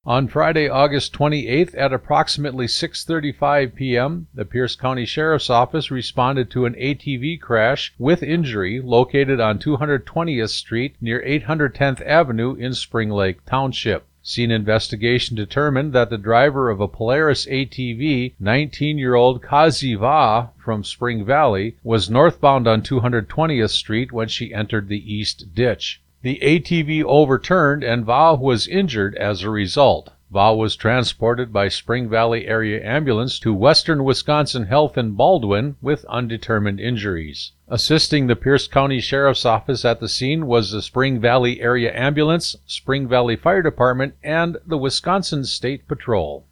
On Friday, August 28th at approximately 6:35 p.m., the Pierce County Sheriff's Office responded to an ATV crash with injury located on 220th Street near 810th Avenue in Spring Lake Township. Scene investigation determined that the driver of a Polaris ATV, 19-year-old Kazi Va from Spring Valley, was northbound on 220th Street when she entered the east ditch. The ATV overturned and Va was injured as a result. Va was transported by Spring Valley Area Ambulance to Western Wisconsin Health in Baldwin with undetermined injuries. Assisting the Pierce County Sheriff's Office at the scene was the Spring Valley Area Ambulance, Spring Valley Fire Department, and the Wisconsin State Patrol.